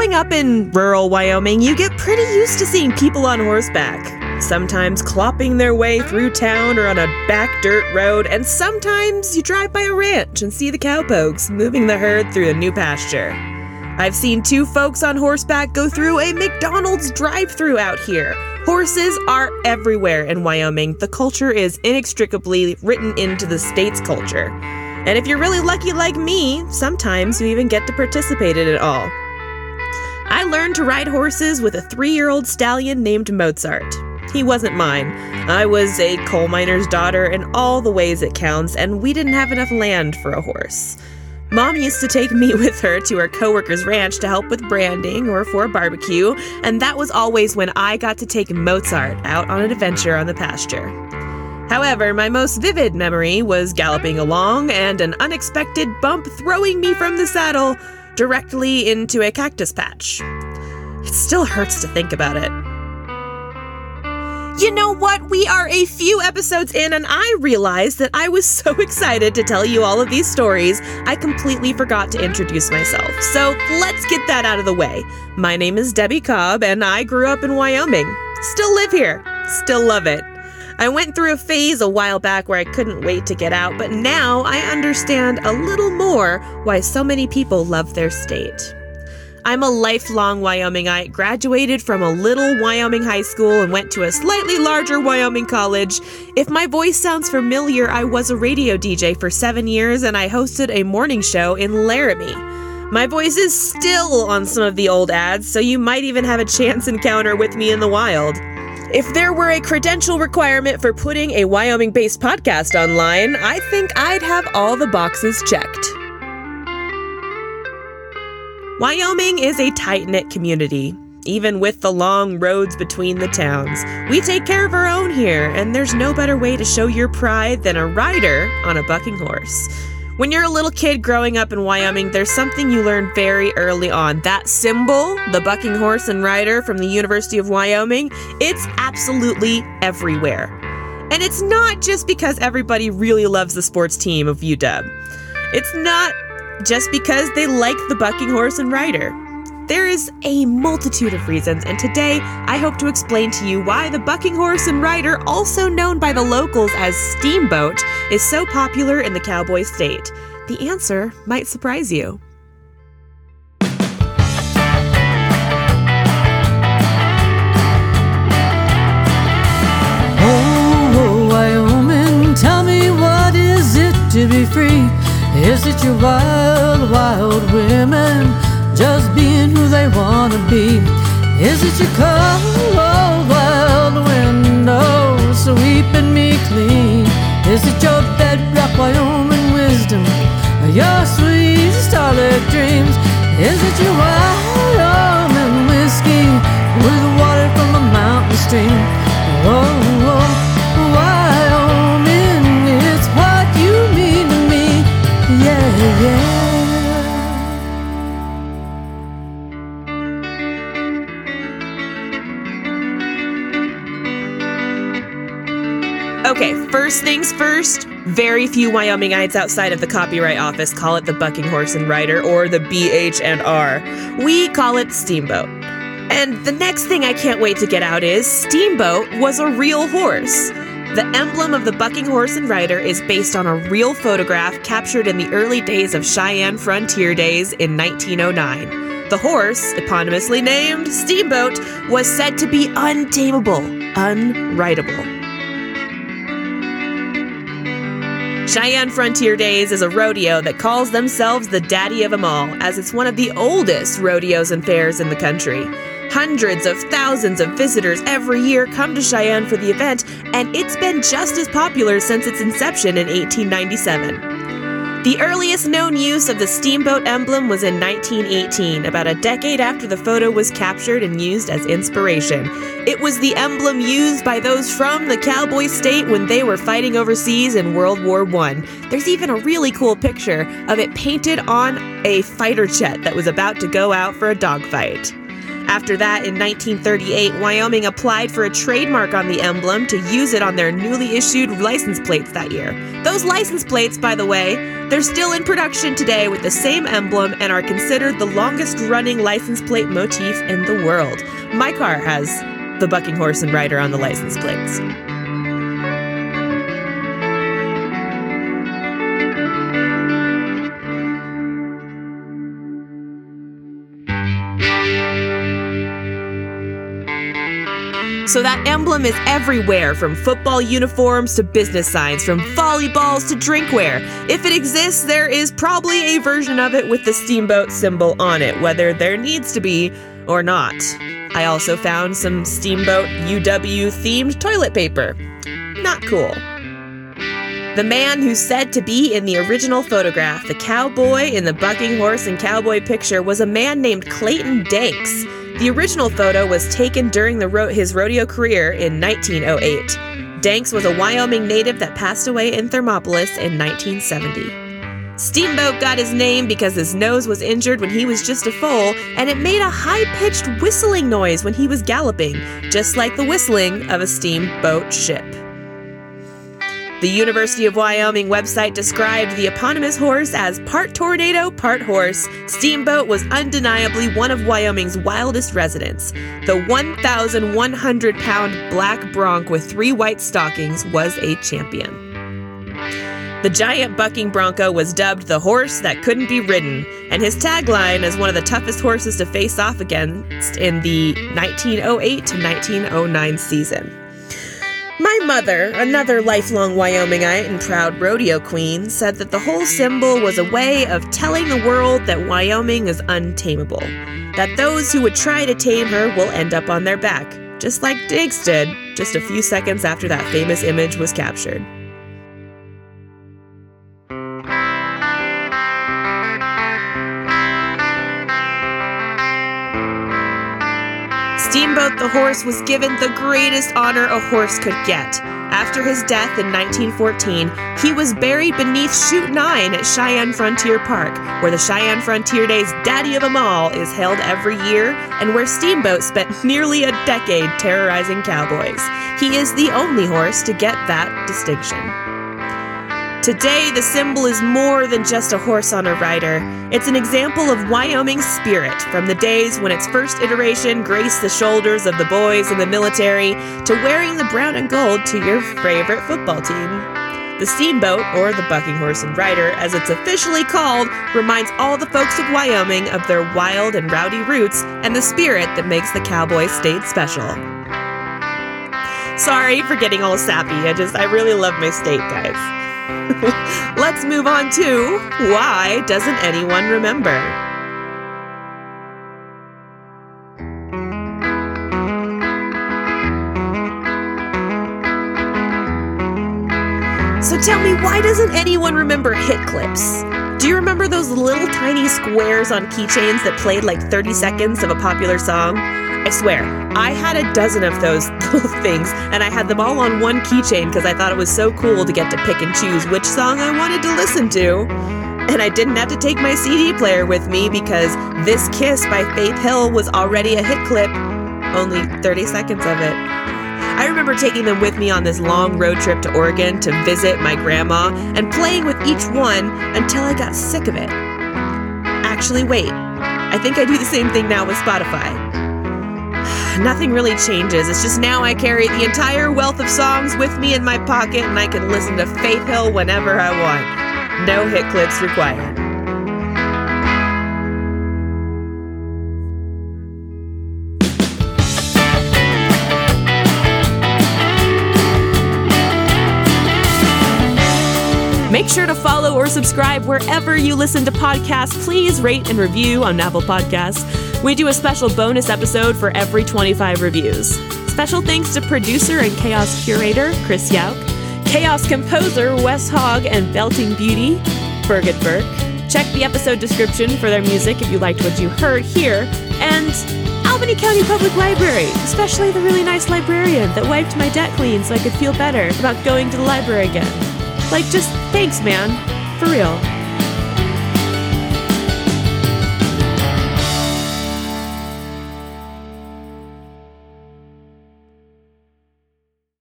Growing up in rural Wyoming, you get pretty used to seeing people on horseback, sometimes clopping their way through town or on a back dirt road, and sometimes you drive by a ranch and see the cowpokes moving the herd through a new pasture. I've seen two folks on horseback go through a McDonald's drive-thru out here. Horses are everywhere in Wyoming. The culture is inextricably written into the state's culture. And if you're really lucky like me, sometimes you even get to participate in it all. I learned to ride horses with a 3-year-old stallion named Mozart. He wasn't mine. I was a coal miner's daughter in all the ways it counts, and we didn't have enough land for a horse. Mom used to take me with her to her coworker's ranch to help with branding or for a barbecue, and that was always when I got to take Mozart out on an adventure on the pasture. However, my most vivid memory was galloping along and an unexpected bump throwing me from the saddle directly into a cactus patch. It still hurts to think about it. You know what? We are a few episodes in, and I realized that I was so excited to tell you all of these stories, I completely forgot to introduce myself. So let's get that out of the way. My name is Debbie Cobb, and I grew up in Wyoming. Still live here. Still love it. I went through a phase a while back where I couldn't wait to get out, but now I understand a little more why so many people love their state. I'm a lifelong Wyomingite, graduated from a little Wyoming high school and went to a slightly larger Wyoming college. If my voice sounds familiar, I was a radio DJ for 7 years and I hosted a morning show in Laramie. My voice is still on some of the old ads, so you might even have a chance encounter with me in the wild. If there were a credential requirement for putting a Wyoming-based podcast online, I think I'd have all the boxes checked. Wyoming is a tight-knit community, even with the long roads between the towns. We take care of our own here, and there's no better way to show your pride than a rider on a bucking horse. When you're a little kid growing up in Wyoming, there's something you learn very early on. That symbol, the bucking horse and rider from the University of Wyoming, it's absolutely everywhere. And it's not just because everybody really loves the sports team of UW. It's not just because they like the bucking horse and rider. There is a multitude of reasons, and today I hope to explain to you why the bucking horse and rider, also known by the locals as Steamboat, is so popular in the cowboy state. The answer might surprise you. Oh, Wyoming, tell me, what is it to be free? Is it your wild, wild women just being who they want to be? Is it your cold, wild windows sweeping me clean? Is it your bedrock Wyoming wisdom or your sweet starlit dreams? Is it your Wyoming whiskey with water from a mountain stream? Oh, Wyoming, it's what you mean to me, yeah, yeah. Okay, first things first, very few Wyomingites outside of the Copyright Office call it the bucking horse and rider or the BH&R. We call it Steamboat. And the next thing I can't wait to get out is Steamboat was a real horse. The emblem of the bucking horse and rider is based on a real photograph captured in the early days of Cheyenne Frontier Days in 1909. The horse, eponymously named Steamboat, was said to be untamable, unrideable. Cheyenne Frontier Days is a rodeo that calls themselves the daddy of them all, as it's one of the oldest rodeos and fairs in the country. Hundreds of thousands of visitors every year come to Cheyenne for the event, and it's been just as popular since its inception in 1897. The earliest known use of the Steamboat emblem was in 1918, about a decade after the photo was captured and used as inspiration. It was the emblem used by those from the cowboy state when they were fighting overseas in World War I. There's even a really cool picture of it painted on a fighter jet that was about to go out for a dogfight. After that, in 1938, Wyoming applied for a trademark on the emblem to use it on their newly issued license plates that year. Those license plates, by the way, they're still in production today with the same emblem and are considered the longest-running license plate motif in the world. My car has the bucking horse and rider on the license plates. So that emblem is everywhere, from football uniforms to business signs, from volleyballs to drinkware. If it exists, there is probably a version of it with the steamboat symbol on it, whether there needs to be or not. I also found some steamboat UW-themed toilet paper. Not cool. The man who's said to be in the original photograph, the cowboy in the bucking horse and cowboy picture, was a man named Clayton Danks. The original photo was taken during his rodeo career in 1908. Danks was a Wyoming native that passed away in Thermopolis in 1970. Steamboat got his name because his nose was injured when he was just a foal, and it made a high-pitched whistling noise when he was galloping, just like the whistling of a steamboat ship. The University of Wyoming website described the eponymous horse as part tornado, part horse. Steamboat was undeniably one of Wyoming's wildest residents. The 1,100-pound black bronc with 3 white stockings was a champion. The giant bucking bronco was dubbed the horse that couldn't be ridden, and his tagline is one of the toughest horses to face off against in the 1908 to 1909 season. My mother, another lifelong Wyomingite and proud rodeo queen, said that the whole symbol was a way of telling the world that Wyoming is untamable, that those who would try to tame her will end up on their back, just like Danks did just a few seconds after that famous image was captured. Steamboat the horse was given the greatest honor a horse could get. After his death in 1914, he was buried beneath Chute 9 at Cheyenne Frontier Park, where the Cheyenne Frontier Days Daddy of 'em All is held every year, and where Steamboat spent nearly a decade terrorizing cowboys. He is the only horse to get that distinction. Today, the symbol is more than just a horse on a rider. It's an example of Wyoming's spirit, from the days when its first iteration graced the shoulders of the boys in the military to wearing the brown and gold to your favorite football team. The Steamboat, or the bucking horse and rider, as it's officially called, reminds all the folks of Wyoming of their wild and rowdy roots and the spirit that makes the cowboy state special. Sorry for getting all sappy. I really love my state, guys. Let's move on to Why Doesn't Anyone Remember? So tell me, why doesn't anyone remember hit clips? Do you remember those little tiny squares on keychains that played like 30 seconds of a popular song? I swear, I had a dozen of those little things, and I had them all on one keychain because I thought it was so cool to get to pick and choose which song I wanted to listen to. And I didn't have to take my CD player with me because This Kiss by Faith Hill was already a hit clip, only 30 seconds of it. I remember taking them with me on this long road trip to Oregon to visit my grandma and playing with each one until I got sick of it. Actually, wait, I think I do the same thing now with Spotify. Nothing really changes. It's just now I carry the entire wealth of songs with me in my pocket and I can listen to Faith Hill whenever I want. No hit clips required. Make sure to follow or subscribe wherever you listen to podcasts. Please rate and review on Apple Podcasts. We do a special bonus episode for every 25 reviews. Special thanks to producer and chaos curator Chris Yauk, chaos composer Wes Hogg, and belting beauty Birgit Burke. Check the episode description for their music if you liked what you heard here. And Albany County Public Library, especially the really nice librarian that wiped my debt clean so I could feel better about going to the library again. Just thanks, man. For real.